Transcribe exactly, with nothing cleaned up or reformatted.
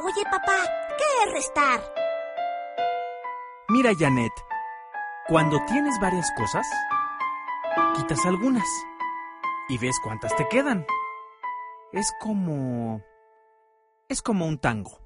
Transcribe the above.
Oye, papá, ¿qué es restar? Mira, Janet, cuando tienes varias cosas, quitas algunas y ves cuántas te quedan. Es como... es como un tango.